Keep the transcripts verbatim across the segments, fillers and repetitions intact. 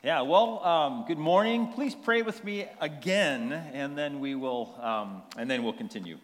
Yeah, well, um, good morning. Please pray with me again, and then we will, um, and then we'll continue.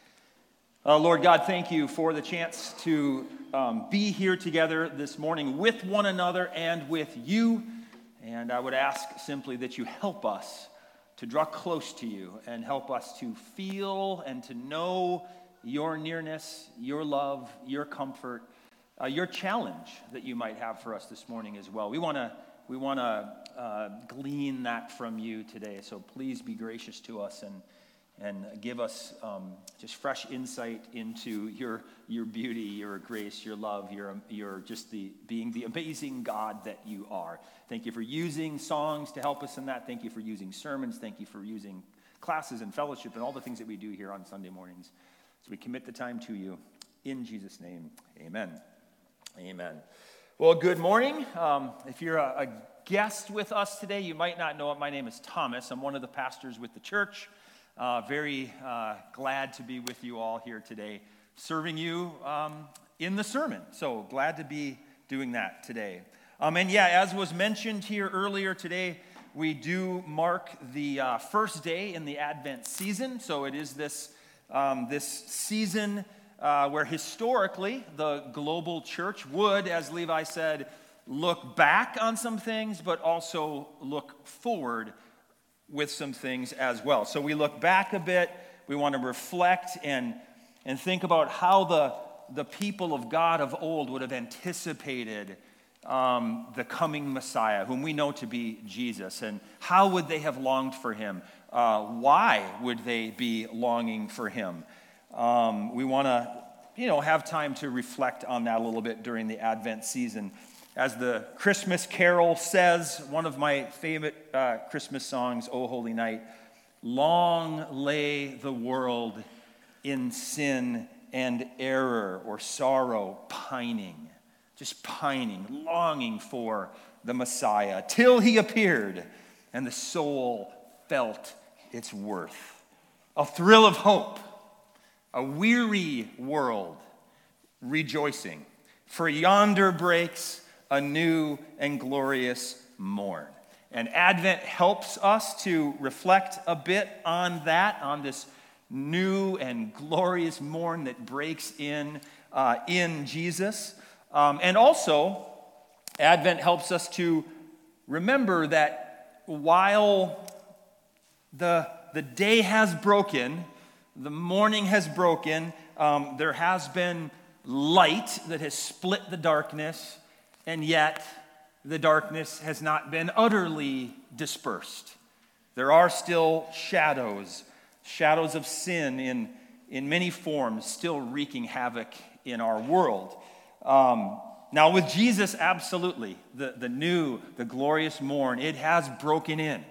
Uh, Lord God, thank you for the chance to um, be here together this morning with one another and with you. And I would ask simply that you help us to draw close to you and help us to feel and to know your nearness, your love, your comfort, uh, your challenge that you might have for us this morning as well. We want to we want to uh, glean that from you today. So please be gracious to us and and give us um, just fresh insight into your your beauty, your grace, your love, your your just the being the amazing God that you are. Thank you for using songs to help us in that. Thank you for using sermons. Thank you for using classes and fellowship and all the things that we do here on Sunday mornings. So we commit the time to you. In Jesus' name, amen. Amen. Well, good morning. Um, if you're a, a guest with us today, you might not know it. My name is Thomas. I'm one of the pastors with the church. Uh, very uh, glad to be with you all here today, serving you um, in the sermon. So glad to be doing that today. Um, and yeah, as was mentioned here earlier today, we do mark the uh, first day in the Advent season. So it is this um, this season uh, where historically the global church would, as Levi said, look back on some things, but also look forward with some things as well. So we look back a bit. We want to reflect and and think about how the the people of God of old would have anticipated um, the coming Messiah, whom we know to be Jesus, and how would they have longed for him? Uh, why would they be longing for him? Um, we want to, you know, have time to reflect on that a little bit during the Advent season. As the Christmas carol says, one of my favorite uh, Christmas songs, O Holy Night, long lay the world in sin and error or sorrow, pining, just pining, longing for the Messiah, till he appeared and the soul felt its worth. A thrill of hope, a weary world rejoicing, for yonder breaks a new and glorious morn. And Advent helps us to reflect a bit on that, on this new and glorious morn that breaks in uh, in Jesus. Um, and also, Advent helps us to remember that while the, the day has broken, the morning has broken, um, there has been light that has split the darkness, and yet, the darkness has not been utterly dispersed. There are still shadows, shadows of sin in, in many forms, still wreaking havoc in our world. Um, now, with Jesus, absolutely, the, the new, the glorious morn, it has broken in.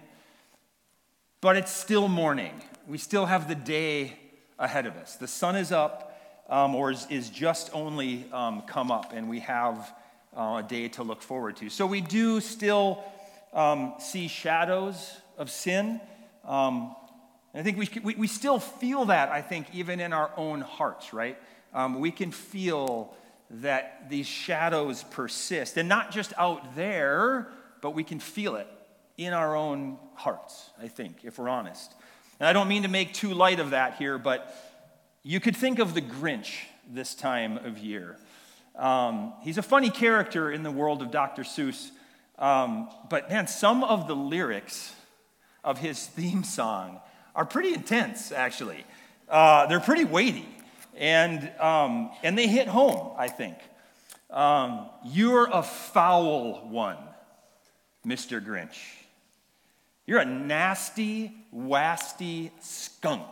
But it's still morning. We still have the day ahead of us. The sun is up, um, or is, is just only um, come up, and we have Uh, a day to look forward to. So we do still um, see shadows of sin. Um, I think we, we we still feel that, I think, even in our own hearts, right? Um, we can feel that these shadows persist. And not just out there, but we can feel it in our own hearts, I think, if we're honest. And I don't mean to make too light of that here, but you could think of the Grinch this time of year. Um, he's a funny character in the world of Doctor Seuss, um, but man, some of the lyrics of his theme song are pretty intense, actually. Uh, they're pretty weighty, and um, and they hit home, I think. Um, You're a foul one, Mister Grinch. You're a nasty, wasty skunk.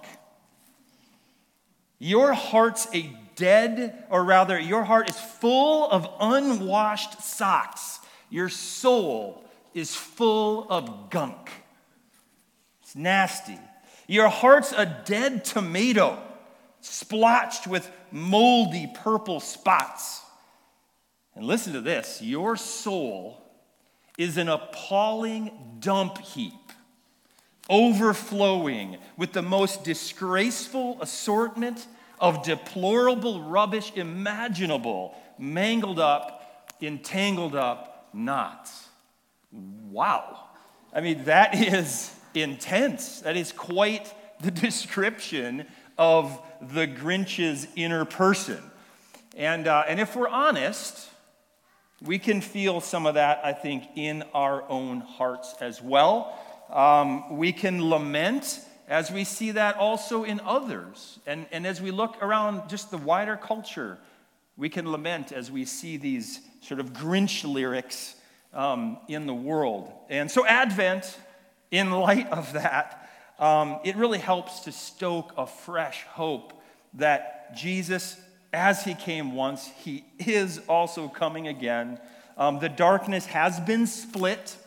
Your heart's a dead, or rather, your heart is full of unwashed socks. Your soul is full of gunk. It's nasty. Your heart's a dead tomato, splotched with moldy purple spots. And listen to this. Your soul is an appalling dump heap, overflowing with the most disgraceful assortment of deplorable rubbish imaginable, mangled up in tangled up knots. Wow. I mean, that is intense. That is quite the description of the Grinch's inner person. And, uh, and if we're honest, we can feel some of that, I think, in our own hearts as well. Um, we can lament as we see that also in others. And, and as we look around just the wider culture, we can lament as we see these sort of Grinch lyrics um, in the world. And so Advent, in light of that, um, it really helps to stoke a fresh hope that Jesus, as he came once, he is also coming again. Um, the darkness has been split,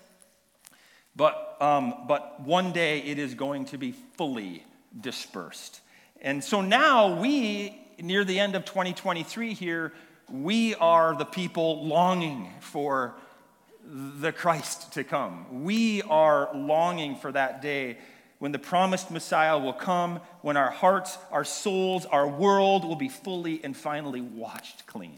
but, um, but one day it is going to be fully dispersed. And so now we, near the end of twenty twenty-three here, we are the people longing for the Christ to come. We are longing for that day when the promised Messiah will come, when our hearts, our souls, our world will be fully and finally washed clean.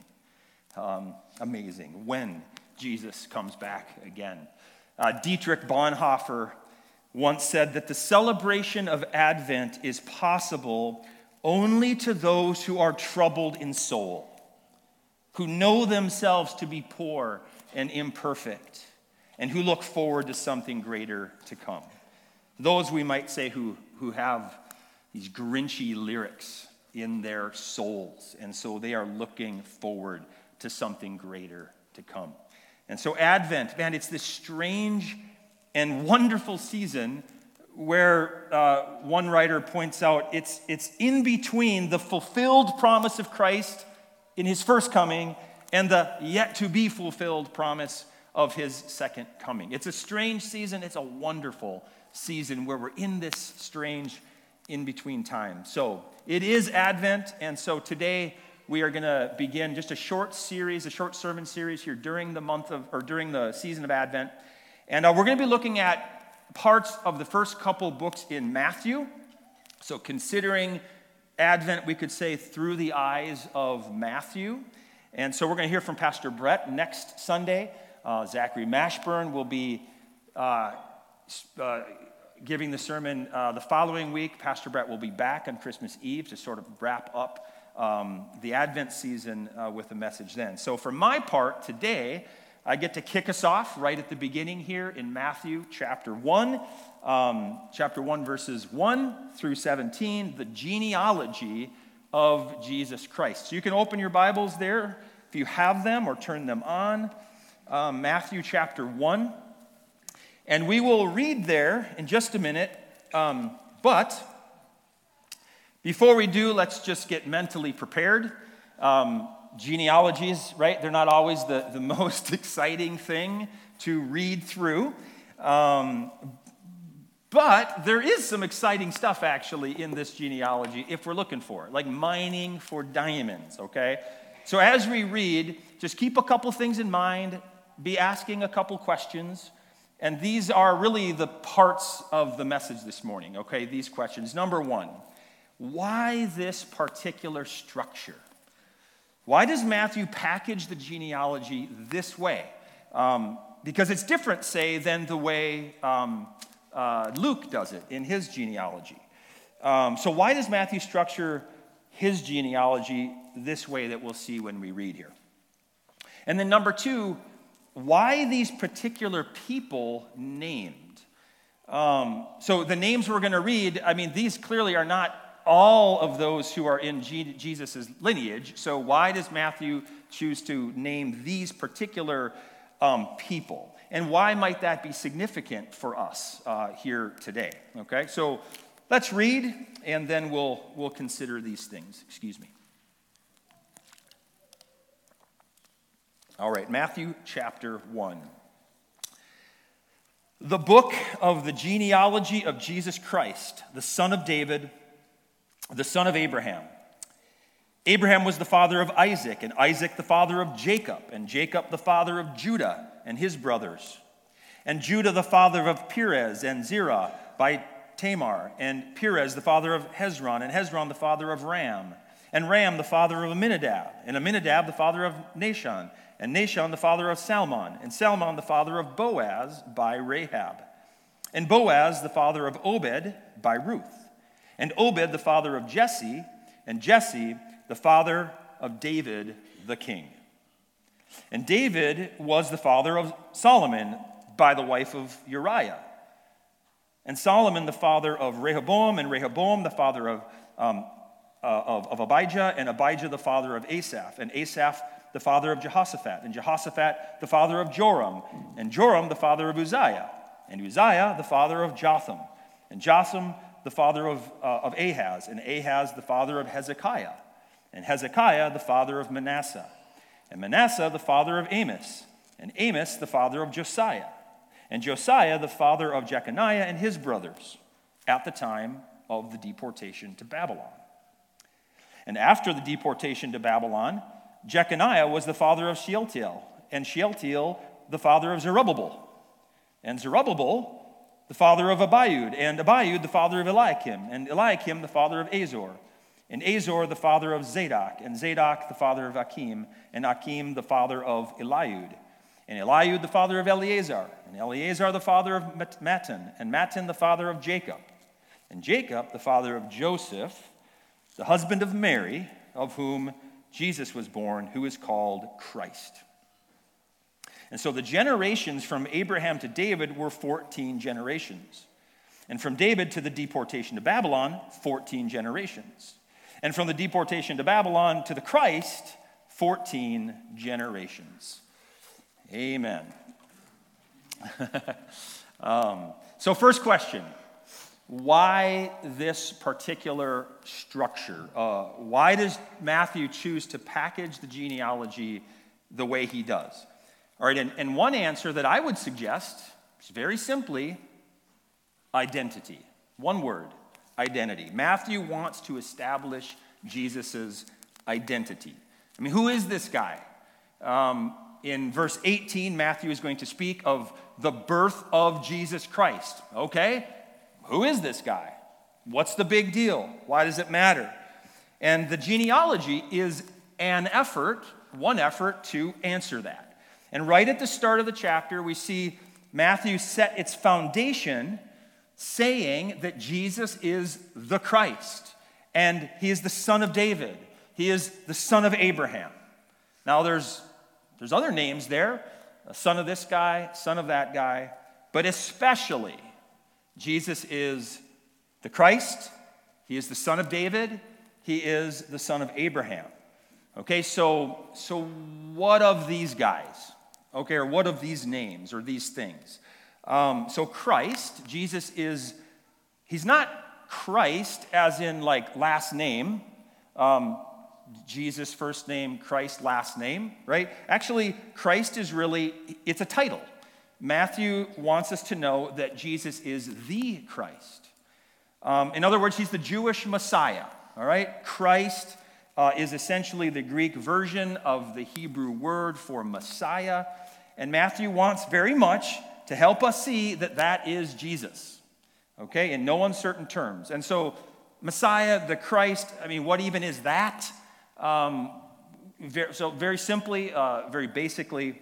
Um, amazing. When Jesus comes back again. Uh, Dietrich Bonhoeffer once said that the celebration of Advent is possible only to those who are troubled in soul, who know themselves to be poor and imperfect, and who look forward to something greater to come. Those, we might say, who, who have these Grinchy lyrics in their souls, and so they are looking forward to something greater to come. And so Advent, man, it's this strange and wonderful season where uh, one writer points out it's, it's in between the fulfilled promise of Christ in his first coming and the yet-to-be-fulfilled promise of his second coming. It's a strange season. It's a wonderful season where we're in this strange in-between time. So it is Advent, and so today we are going to begin just a short series, a short sermon series here during the month of, or during the season of Advent. And uh, we're going to be looking at parts of the first couple books in Matthew. So considering Advent, we could say through the eyes of Matthew. And so we're going to hear from Pastor Brett next Sunday. Uh, Zachary Mashburn will be uh, uh, giving the sermon uh, the following week. Pastor Brett will be back on Christmas Eve to sort of wrap up um, the Advent season uh, with a message then. So for my part today, I get to kick us off right at the beginning here in Matthew chapter one. Um, chapter one, verses one through seventeen, the genealogy of Jesus Christ. So you can open your Bibles there if you have them or turn them on. Um, Matthew chapter one. And we will read there in just a minute. Um, but before we do, let's just get mentally prepared. Um, genealogies, right? They're not always the, the most exciting thing to read through. Um, but there is some exciting stuff actually in this genealogy if we're looking for it, like mining for diamonds, okay? So as we read, just keep a couple things in mind, be asking a couple questions, and these are really the parts of the message this morning, okay? These questions. Number one, why this particular structure? Why does Matthew package the genealogy this way? Um, because it's different, say, than the way um, uh, Luke does it in his genealogy. Um, so why does Matthew structure his genealogy this way that we'll see when we read here? And then number two, why these particular people named? Um, so the names we're going to read, I mean, these clearly are not all of those who are in G- Jesus' lineage. So why does Matthew choose to name these particular um, people? And why might that be significant for us uh, here today? Okay, so let's read, and then we'll we'll consider these things. Excuse me. All right, Matthew chapter one. The book of the genealogy of Jesus Christ, the son of David, the son of Abraham. Abraham was the father of Isaac, and Isaac the father of Jacob, and Jacob the father of Judah and his brothers, and Judah the father of Perez and Zerah by Tamar, and Perez the father of Hezron, and Hezron the father of Ram, and Ram the father of Amminadab, and Amminadab the father of Nahshon, and Nahshon the father of Salmon, and Salmon the father of Boaz by Rahab, and Boaz the father of Obed by Ruth, and Obed the father of Jesse, and Jesse the father of David the king. And David was the father of Solomon by the wife of Uriah, and Solomon the father of Rehoboam, and Rehoboam the father of, um, uh, of, of Abijah, and Abijah the father of Asaph, and Asaph the father of Jehoshaphat, and Jehoshaphat the father of Joram, and Joram the father of Uzziah, and Uzziah the father of Jotham, and Jotham the father of, uh, of Ahaz, and Ahaz the father of Hezekiah, and Hezekiah the father of Manasseh, and Manasseh the father of Amos, and Amos the father of Josiah, and Josiah the father of Jeconiah and his brothers, at the time of the deportation to Babylon. And after the deportation to Babylon, Jeconiah was the father of Shealtiel, and Shealtiel the father of Zerubbabel, and Zerubbabel the father of Abiud, and Abiud the father of Eliakim, and Eliakim the father of Azor, and Azor the father of Zadok, and Zadok the father of Achim, and Achim the father of Eliud, and Eliud the father of Eleazar, and Eleazar the father of Mattan, and Mattan the father of Jacob, and Jacob the father of Joseph, the husband of Mary, of whom Jesus was born, who is called Christ. And so the generations from Abraham to David were fourteen generations. And from David to the deportation to Babylon, fourteen generations. And from the deportation to Babylon to the Christ, fourteen generations. Amen. um, so first question, why this particular structure? Uh, why does Matthew choose to package the genealogy the way he does? All right, and, and one answer that I would suggest is very simply identity. One word, identity. Matthew wants to establish Jesus' identity. I mean, who is this guy? Um, in verse eighteen, Matthew is going to speak of the birth of Jesus Christ. Okay, who is this guy? What's the big deal? Why does it matter? And the genealogy is an effort, one effort to answer that. And right at the start of the chapter, we see Matthew set its foundation saying that Jesus is the Christ, and he is the son of David. He is the son of Abraham. Now, there's, there's other names there, a son of this guy, son of that guy, but especially Jesus is the Christ, he is the son of David, he is the son of Abraham. Okay, so, so what of these guys? Okay, or what of these names or these things? Um, so Christ, Jesus is, he's not Christ as in like last name, um, Jesus first name, Christ last name, right? Actually, Christ is really, it's a title. Matthew wants us to know that Jesus is the Christ. Um, in other words, he's the Jewish Messiah, all right? Christ uh, is essentially the Greek version of the Hebrew word for Messiah, and Matthew wants very much to help us see that that is Jesus, okay, in no uncertain terms. And so Messiah, the Christ, I mean, what even is that? Um, very, so very simply, uh, very basically,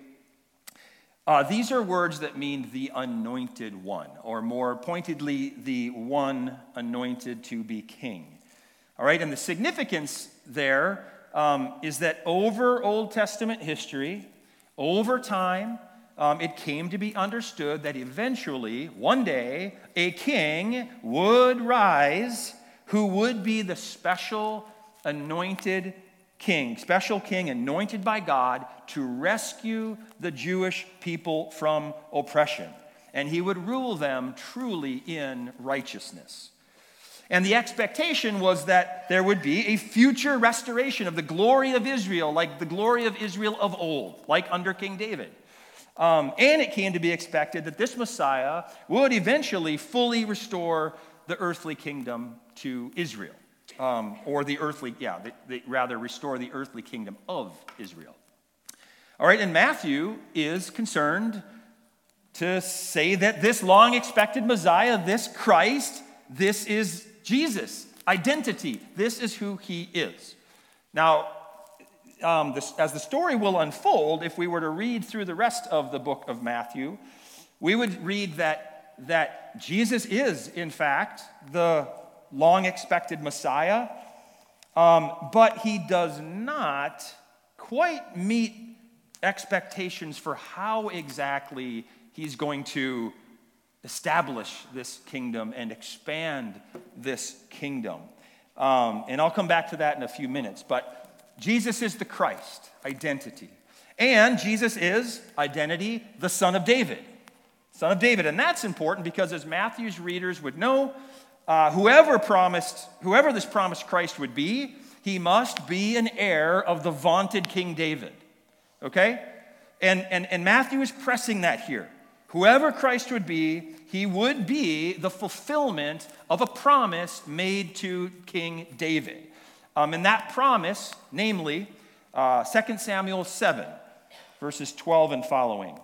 uh, these are words that mean the anointed one, or more pointedly, the one anointed to be king. All right, and the significance there um, is that over Old Testament history, over time, um, it came to be understood that eventually, one day, a king would rise who would be the special anointed king, special king anointed by God to rescue the Jewish people from oppression. And he would rule them truly in righteousness. And the expectation was that there would be a future restoration of the glory of Israel, like the glory of Israel of old, like under King David. Um, and it came to be expected that this Messiah would eventually fully restore the earthly kingdom to Israel. Um, or the earthly, yeah, the, the, rather restore the earthly kingdom of Israel. All right, and Matthew is concerned to say that this long-expected Messiah, this Christ, this is Jesus, identity. This is who he is. Now, um, this, as the story will unfold, if we were to read through the rest of the book of Matthew, we would read that, that Jesus is, in fact, the long-expected Messiah, um, but he does not quite meet expectations for how exactly he's going to establish this kingdom and expand this kingdom. Um, and I'll come back to that in a few minutes. But Jesus is the Christ, identity. And Jesus is, identity, the Son of David. Son of David. And that's important because, as Matthew's readers would know, uh, whoever promised, whoever this promised Christ would be, he must be an heir of the vaunted King David. Okay? And, and, and Matthew is pressing that here. Whoever Christ would be, he would be the fulfillment of a promise made to King David. Um, and that promise, namely, uh, Second Samuel seven, verses twelve and following.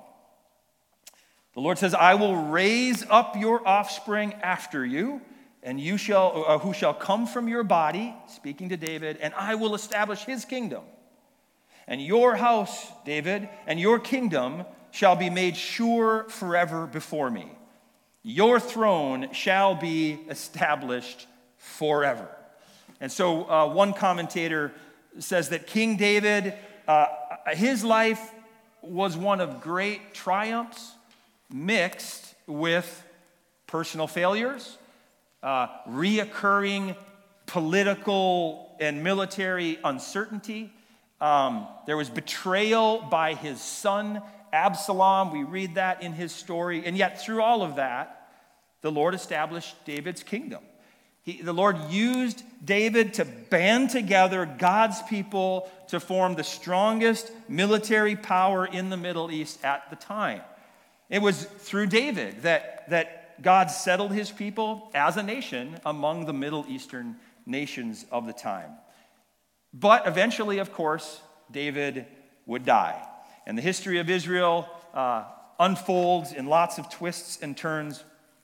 The Lord says, I will raise up your offspring after you, and you shall, uh, who shall come from your body, speaking to David, and I will establish his kingdom. And your house, David, and your kingdom shall be made sure forever before me. Your throne shall be established forever. And so uh, one commentator says that King David, uh, his life was one of great triumphs mixed with personal failures, uh, reoccurring political and military uncertainty. Um, there was betrayal by his son, Absalom. We read that in his story. And yet, through all of that, the Lord established David's kingdom. He, the Lord used David to band together God's people to form the strongest military power in the Middle East at the time. It was through David that, that God settled his people as a nation among the Middle Eastern nations of the time. But eventually, of course, David would die. And the history of Israel uh, unfolds in lots of twists and turns.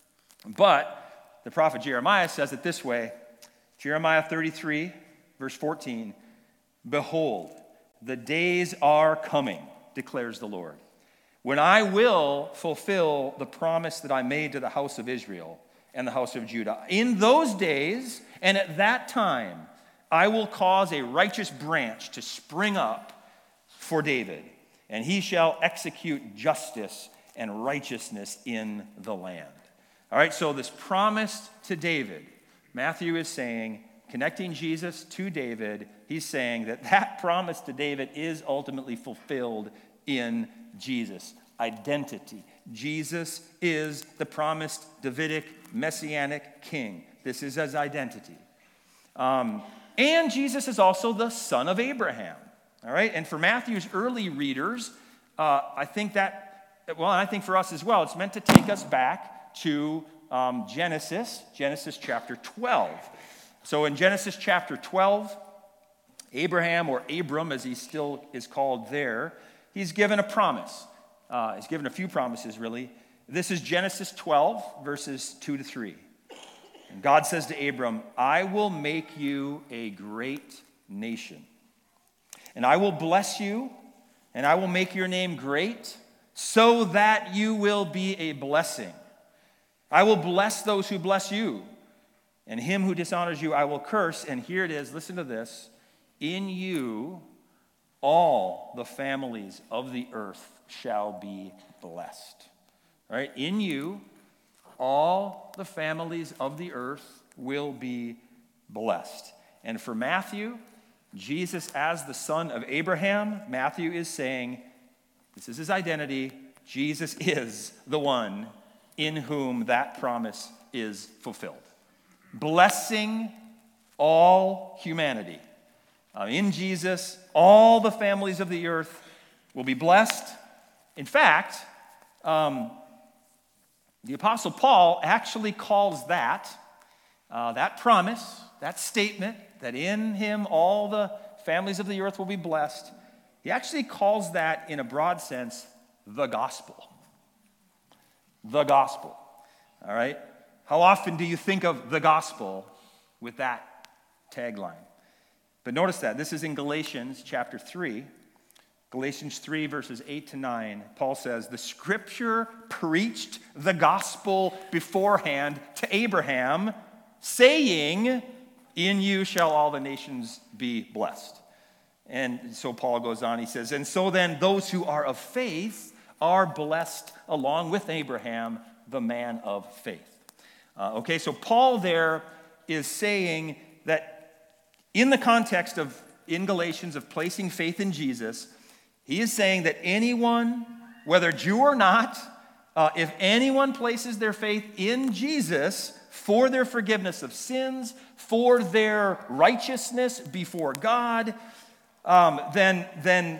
But the prophet Jeremiah says it this way, Jeremiah thirty-three, verse fourteen, behold, the days are coming, declares the Lord, when I will fulfill the promise that I made to the house of Israel and the house of Judah. In those days and at that time, I will cause a righteous branch to spring up for David, and he shall execute justice and righteousness in the land. All right, so this promise to David, Matthew is saying, connecting Jesus to David, he's saying that that promise to David is ultimately fulfilled in Jesus. Identity. Jesus is the promised Davidic messianic king. This is his identity. Um, and Jesus is also the son of Abraham. All right, and for Matthew's early readers, uh, I think that, well, and I think for us as well, it's meant to take us back to um, Genesis, Genesis chapter twelve. So in Genesis chapter twelve, Abraham, or Abram as he still is called there, he's given a promise. Uh, he's given a few promises, really. This is Genesis twelve, verses two to three. And God says to Abram, I will make you a great nation. And I will bless you, and I will make your name great, so that you will be a blessing. I will bless those who bless you, and him who dishonors you I will curse. And here it is, listen to this. In you all the families of the earth shall be blessed. All right? In you all the families of the earth will be blessed. And for Matthew, Jesus as the son of Abraham, Matthew is saying, this is his identity, Jesus is the one in whom that promise is fulfilled. Blessing all humanity. Uh, in Jesus, all the families of the earth will be blessed. In fact, um, the Apostle Paul actually calls that, uh, that promise, that statement, that in him all the families of the earth will be blessed, he actually calls that, in a broad sense, the gospel. The gospel. All right? How often do you think of the gospel with that tagline? But notice that. This is in Galatians chapter three. Galatians three, verses eight to nine. Paul says, the scripture preached the gospel beforehand to Abraham, saying, in you shall all the nations be blessed. And so Paul goes on, he says, and so then those who are of faith are blessed along with Abraham, the man of faith. Uh, okay, so Paul there is saying that in the context of, in Galatians, of placing faith in Jesus, he is saying that anyone, whether Jew or not, uh, if anyone places their faith in Jesus for their forgiveness of sins, for their righteousness before God, um, then, then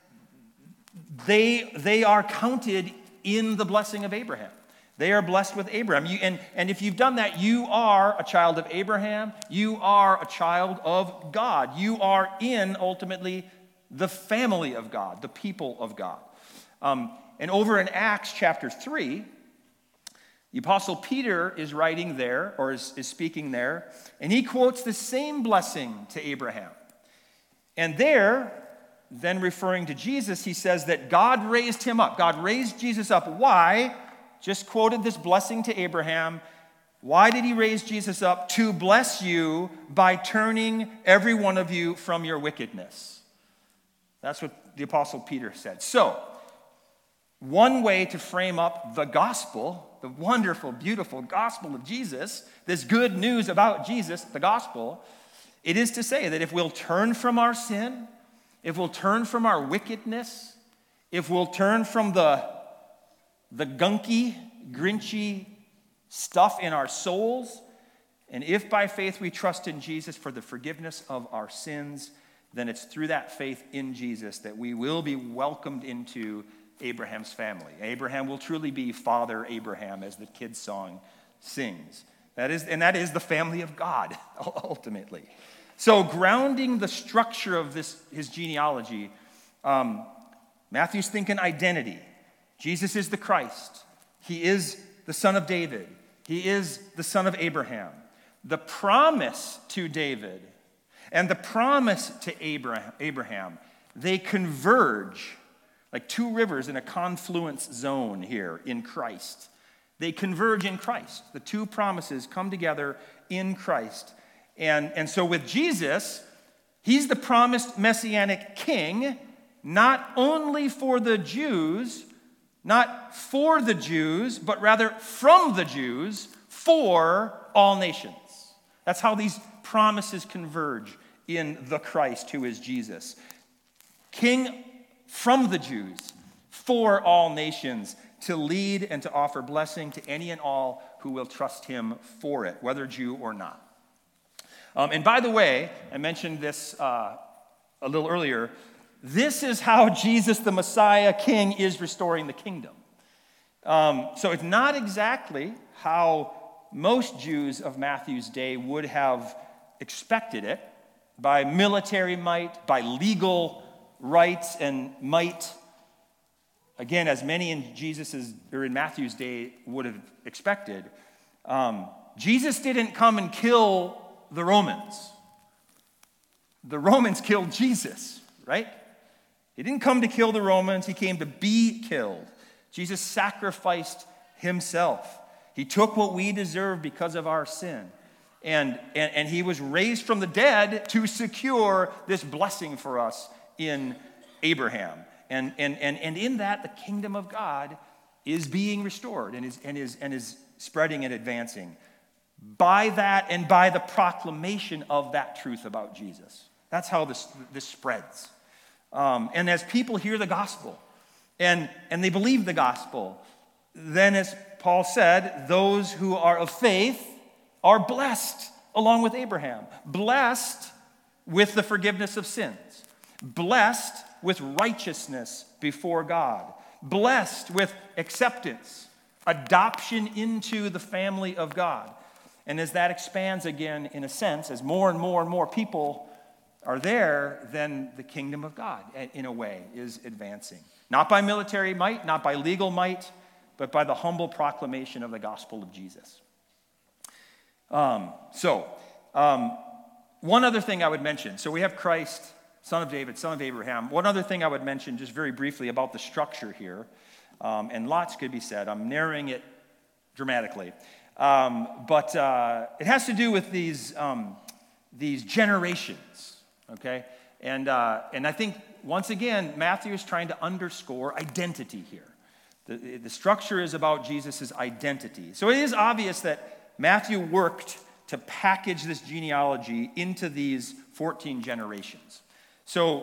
they, they are counted in the blessing of Abraham. They are blessed with Abraham. You, and, and if you've done that, you are a child of Abraham. You are a child of God. You are in, ultimately, the family of God, the people of God. Um, and over in Acts chapter three, the Apostle Peter is writing there, or is, is speaking there, and he quotes the same blessing to Abraham. And there, then referring to Jesus, he says that God raised him up. God raised Jesus up. Why? Just quoted this blessing to Abraham. Why did he raise Jesus up? To bless you by turning every one of you from your wickedness. That's what the Apostle Peter said. So, one way to frame up the gospel, the wonderful, beautiful gospel of Jesus, this good news about Jesus, the gospel, it is to say that if we'll turn from our sin, if we'll turn from our wickedness, if we'll turn from the, the gunky, grinchy stuff in our souls, and if by faith we trust in Jesus for the forgiveness of our sins, then it's through that faith in Jesus that we will be welcomed into Abraham's family. Abraham will truly be Father Abraham, as the kids' song sings. That is, and that is the family of God, ultimately. So, grounding the structure of this his genealogy, um, Matthew's thinking identity. Jesus is the Christ. He is the son of David. He is the son of Abraham. The promise to David and the promise to Abraham, Abraham, they converge like two rivers in a confluence zone here in Christ. They converge in Christ. The two promises come together in Christ. And, and so with Jesus, he's the promised messianic king, not only for the Jews, not for the Jews, but rather from the Jews for all nations. That's how these promises converge in the Christ, who is Jesus. King from the Jews for all nations, to lead and to offer blessing to any and all who will trust him for it, whether Jew or not. Um, and by the way, I mentioned this uh, a little earlier, this is how Jesus, the Messiah King, is restoring the kingdom. Um, so it's not exactly how most Jews of Matthew's day would have expected it, by military might, by legal rights and might. Again, as many in Jesus's or in Matthew's day would have expected, um, Jesus didn't come and kill the Romans. The Romans killed Jesus, right? He didn't come to kill the Romans. He came to be killed. Jesus sacrificed himself. He took what we deserve because of our sin. And, and, and he was raised from the dead to secure this blessing for us in Abraham. And, and, and, and in that, the kingdom of God is being restored and is, and, is, and is spreading and advancing by that and by the proclamation of that truth about Jesus. That's how this, this spreads. Um, and as people hear the gospel and, and they believe the gospel, then as Paul said, those who are of faith are blessed along with Abraham, blessed with the forgiveness of sins, blessed with righteousness before God, blessed with acceptance, adoption into the family of God. And as that expands again, in a sense, as more and more and more people are there, then the kingdom of God, in a way, is advancing. Not by military might, not by legal might, but by the humble proclamation of the gospel of Jesus. Um, so, um, one other thing I would mention. So we have Christ, son of David, son of Abraham. One other thing I would mention just very briefly about the structure here, um, and lots could be said. I'm narrowing it dramatically. Um, but uh, it has to do with these, um, these generations, okay? And, uh, and I think, once again, Matthew is trying to underscore identity here. The, the structure is about Jesus' identity. So it is obvious that Matthew worked to package this genealogy into these fourteen generations. So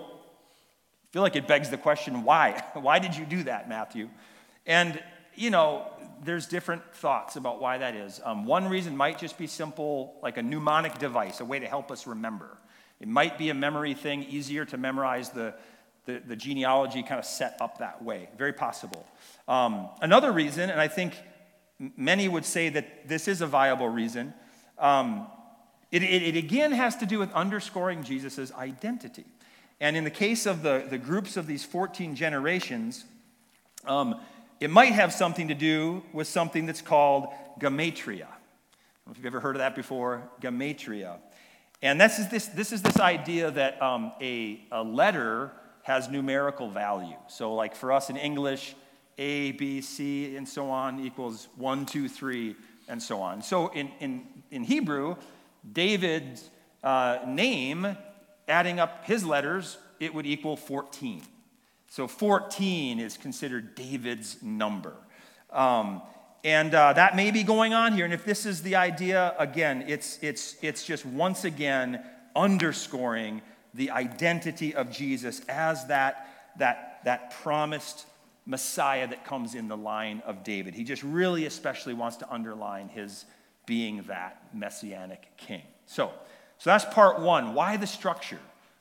I feel like it begs the question, why? Why did you do that, Matthew? And, you know, there's different thoughts about why that is. Um, one reason might just be simple, like a mnemonic device, a way to help us remember. It might be a memory thing, easier to memorize the, the, the genealogy kind of set up that way. Very possible. Um, another reason, and I think many would say that this is a viable reason, um, it, it, it again has to do with underscoring Jesus' identity. And in the case of the, the groups of these fourteen generations, um, it might have something to do with something that's called gematria. I don't know if you've ever heard of that before, gematria. And this is this, this, is this idea that um, a, a letter has numerical value. So like for us in English, A, B, C, and so on equals one, two, three, and so on. So in, in, in Hebrew, David's uh, name, adding up his letters, it would equal fourteen. So fourteen is considered David's number. Um, and uh, that may be going on here. And if this is the idea, again, it's, it's, it's just once again underscoring the identity of Jesus as that, that, that promised Messiah that comes in the line of David. He just really especially wants to underline his being that messianic king. So, so that's part one. Why the structure?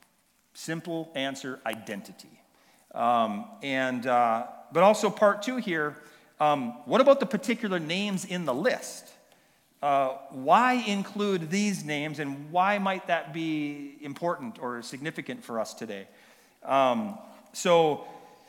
Simple answer, identity. Um, and uh, but also part two here, um, what about the particular names in the list? Uh, why include these names, and why might that be important or significant for us today? Um, so,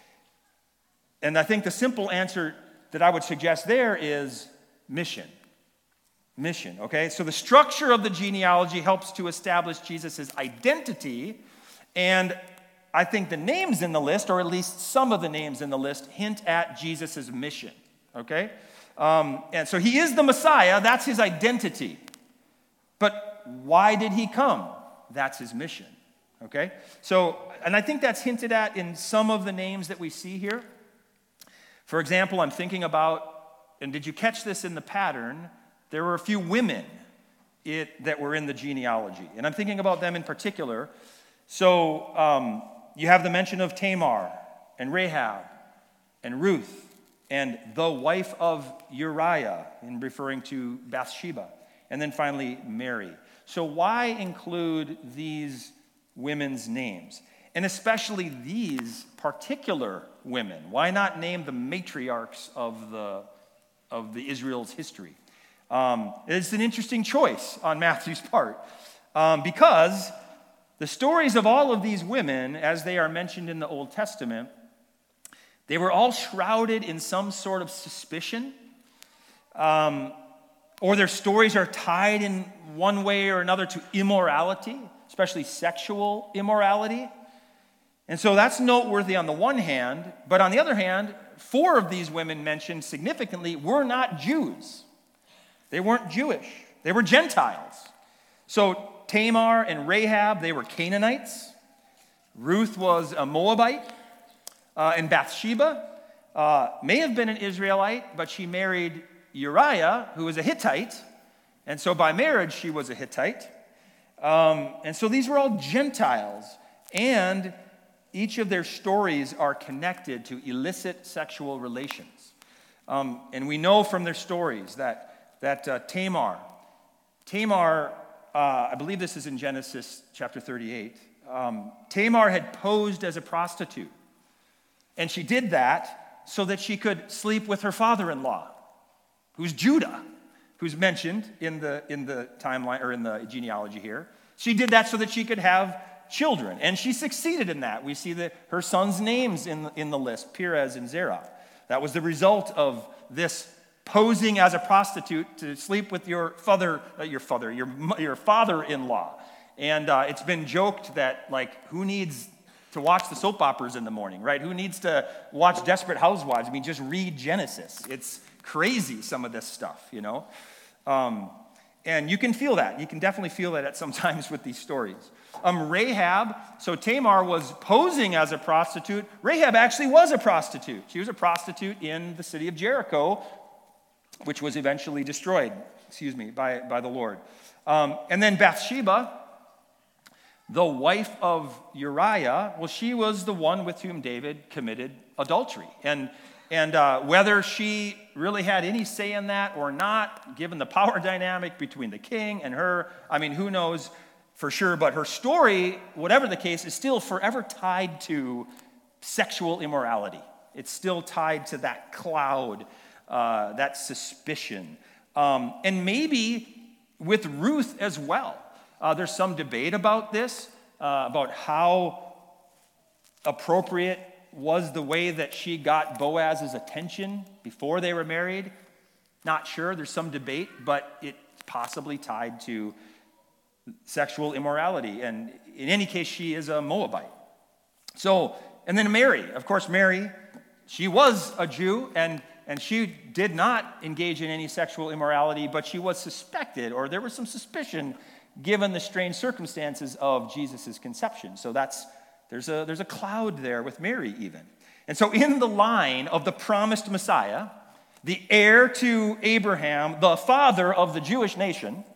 and I think the simple answer that I would suggest there is mission. Mission, okay? So the structure of the genealogy helps to establish Jesus' identity, and I think the names in the list, or at least some of the names in the list, hint at Jesus' mission, okay? Um, and so he is the Messiah, that's his identity. But why did he come? That's his mission, okay? So, and I think that's hinted at in some of the names that we see here. For example, I'm thinking about, and did you catch this in the pattern? There were a few women it, that were in the genealogy, and I'm thinking about them in particular. So, um, you have the mention of Tamar and Rahab and Ruth and the wife of Uriah, in referring to Bathsheba, and then finally Mary. So why include these women's names? And especially these particular women. Why not name the matriarchs of the of the Israel's history? Um, it's an interesting choice on Matthew's part, um, because the stories of all of these women, as they are mentioned in the Old Testament, they were all shrouded in some sort of suspicion, um, or their stories are tied in one way or another to immorality, especially sexual immorality. And so that's noteworthy on the one hand, but on the other hand, four of these women mentioned significantly were not Jews. They weren't Jewish. They were Gentiles. So Tamar and Rahab, they were Canaanites. Ruth was a Moabite. Uh, and Bathsheba uh, may have been an Israelite, but she married Uriah, who was a Hittite. And so by marriage, she was a Hittite. Um, and so these were all Gentiles. And each of their stories are connected to illicit sexual relations. Um, and we know from their stories that, that uh, Tamar, Tamar, uh, I believe this is in Genesis chapter thirty-eight, um, Tamar had posed as a prostitute. And she did that so that she could sleep with her father-in-law, who's Judah, who's mentioned in the, in the timeline, or in the genealogy here. She did that so that she could have children, and she succeeded in that. We see the, her sons' names in, in the list, Perez and Zerah. That was the result of this posing as a prostitute to sleep with your father, uh, your father, your, your father-in-law. And uh, it's been joked that, like, who needs to watch the soap operas in the morning, right? Who needs to watch Desperate Housewives? I mean, just read Genesis. It's crazy, some of this stuff, you know? Um, and you can feel that. You can definitely feel that at some times with these stories. Um, Rahab, so Tamar was posing as a prostitute. Rahab actually was a prostitute. She was a prostitute in the city of Jericho, which was eventually destroyed, excuse me, by, by the Lord. Um, and then Bathsheba, the wife of Uriah, well, she was the one with whom David committed adultery. And, and uh, whether she really had any say in that or not, given the power dynamic between the king and her, I mean, who knows for sure. But her story, whatever the case, is still forever tied to sexual immorality. It's still tied to that cloud, uh, that suspicion. Um, and maybe with Ruth as well. Uh, there's some debate about this, uh, about how appropriate was the way that she got Boaz's attention before they were married. Not sure. There's some debate, but it's possibly tied to sexual immorality. And in any case, she is a Moabite. So, and then Mary. Of course, Mary, she was a Jew, and, and she did not engage in any sexual immorality, but she was suspected, or there was some suspicion given the strange circumstances of Jesus' conception. So that's there's a there's a cloud there with Mary even. And so in the line of the promised Messiah, the heir to Abraham, the father of the Jewish nation,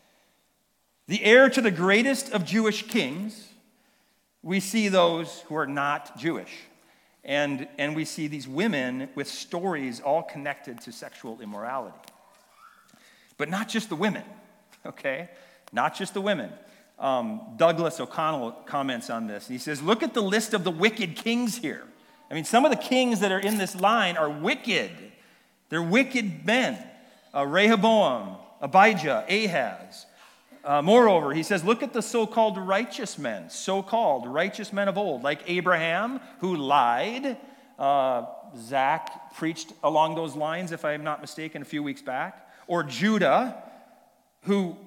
the heir to the greatest of Jewish kings, we see those who are not Jewish. And, and we see these women with stories all connected to sexual immorality. But not just the women, okay? Not just the women. Um, Douglas O'Connell comments on this. He says, look at the list of the wicked kings here. I mean, some of the kings that are in this line are wicked. They're wicked men. Uh, Rehoboam, Abijah, Ahaz. Uh, moreover, he says, look at the so-called righteous men, so-called righteous men of old, like Abraham, who lied. Uh, Zach preached along those lines, if I am not mistaken, a few weeks back. Or Judah, who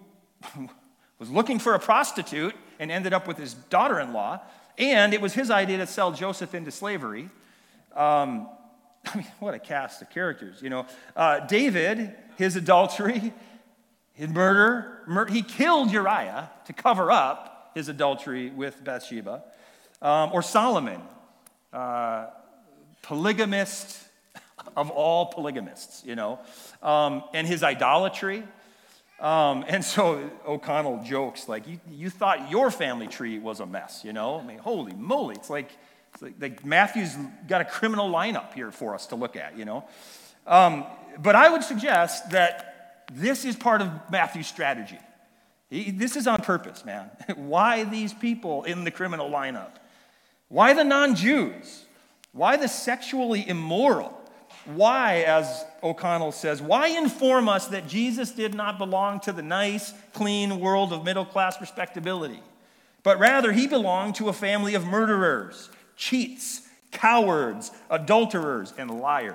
was looking for a prostitute and ended up with his daughter-in-law, and it was his idea to sell Joseph into slavery. Um, I mean, what a cast of characters, you know. Uh, David, his adultery, his murder, mur- he killed Uriah to cover up his adultery with Bathsheba. Um, or Solomon, uh, polygamist of all polygamists, you know, um, and his idolatry. Um, and so O'Connell jokes, like, you, you thought your family tree was a mess, you know? I mean, holy moly, it's like, it's like, like Matthew's got a criminal lineup here for us to look at, you know? Um, but I would suggest that this is part of Matthew's strategy. He, this is on purpose, man. Why these people in the criminal lineup? Why the non-Jews? Why the sexually immoral? Why, as O'Connell says, why inform us that Jesus did not belong to the nice, clean world of middle-class respectability, but rather he belonged to a family of murderers, cheats, cowards, adulterers, and liars?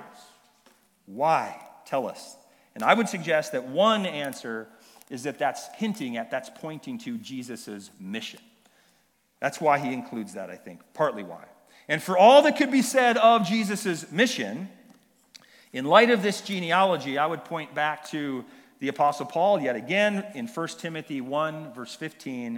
Why? Tell us. And I would suggest that one answer is that that's hinting at, that's pointing to Jesus' mission. That's why he includes that, I think, partly why. And for all that could be said of Jesus' mission, in light of this genealogy, I would point back to the Apostle Paul yet again in First Timothy one, verse fifteen.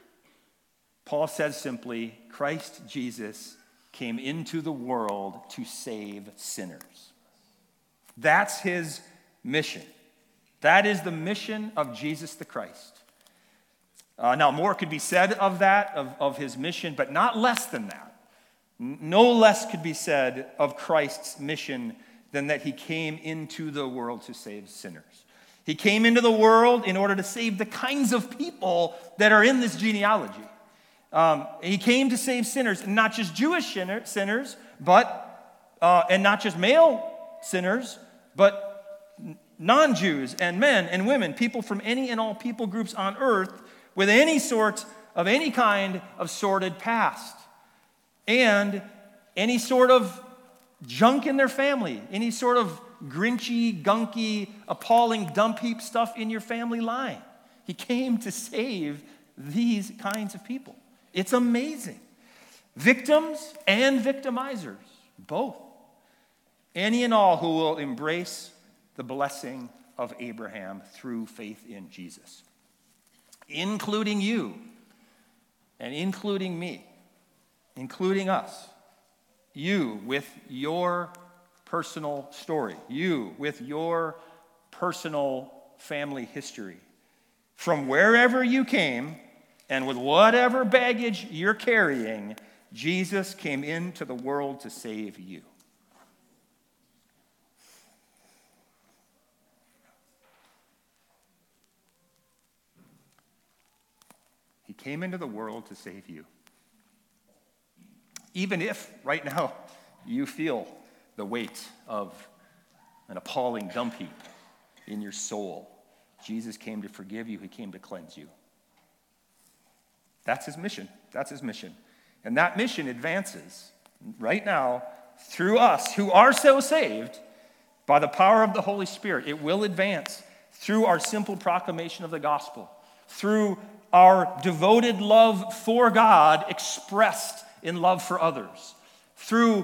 Paul says simply, Christ Jesus came into the world to save sinners. That's his mission. That is the mission of Jesus the Christ. Uh, now, more could be said of that, of, of his mission, but not less than that. No less could be said of Christ's mission than that he came into the world to save sinners. He came into the world in order to save the kinds of people that are in this genealogy. Um, he came to save sinners, and not just Jewish sinners, but uh, and not just male sinners, but non-Jews and men and women, people from any and all people groups on earth with any sort of any kind of sordid past and any sort of junk in their family, any sort of grinchy, gunky, appalling dump heap stuff in your family line. He came to save these kinds of people. It's amazing. Victims and victimizers, both. Any and all who will embrace the blessing of Abraham through faith in Jesus, including you and including me, including us, you with your personal story, you with your personal family history, from wherever you came and with whatever baggage you're carrying, Jesus came into the world to save you. He came into the world to save you. Even if right now you feel the weight of an appalling dump heap in your soul, Jesus came to forgive you. He came to cleanse you. That's his mission. That's his mission. And that mission advances right now through us who are so saved by the power of the Holy Spirit. It will advance through our simple proclamation of the gospel, through our devoted love for God expressed in love for others, through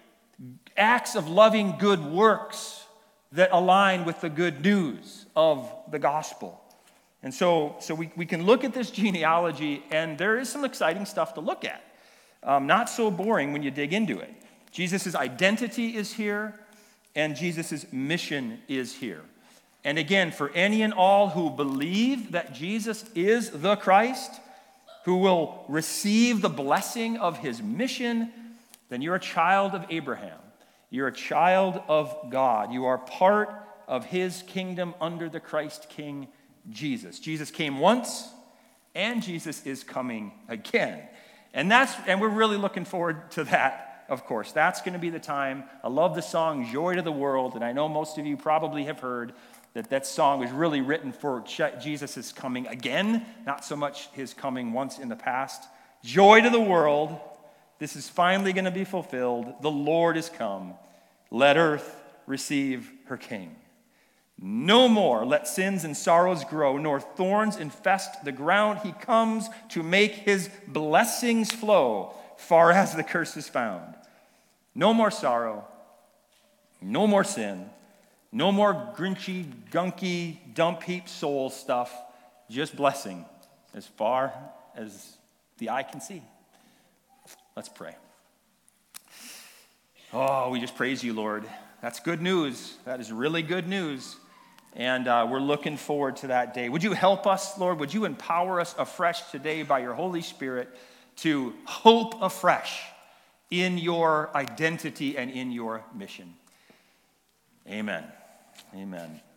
acts of loving good works that align with the good news of the gospel. And so, so we, we can look at this genealogy, and there is some exciting stuff to look at. Um, not so boring when you dig into it. Jesus' identity is here, and Jesus' mission is here. And again, for any and all who believe that Jesus is the Christ, who will receive the blessing of his mission, then you're a child of Abraham. You're a child of God. You are part of his kingdom under the Christ King Jesus. Jesus came once, and Jesus is coming again. And that's and we're really looking forward to that, of course. That's going to be the time. I love the song Joy to the World, and I know most of you probably have heard that that song was really written for Jesus' coming again, not so much his coming once in the past. Joy to the world. This is finally going to be fulfilled. The Lord is come. Let earth receive her King. No more let sins and sorrows grow, nor thorns infest the ground. He comes to make his blessings flow, far as the curse is found. No more sorrow, no more sin, no more grinchy, gunky, dump heap soul stuff, just blessing as far as the eye can see. Let's pray. Oh, we just praise you, Lord. That's good news. That is really good news. And uh, we're looking forward to that day. Would you help us, Lord? Would you empower us afresh today by your Holy Spirit to hope afresh in your identity and in your mission? Amen. Amen.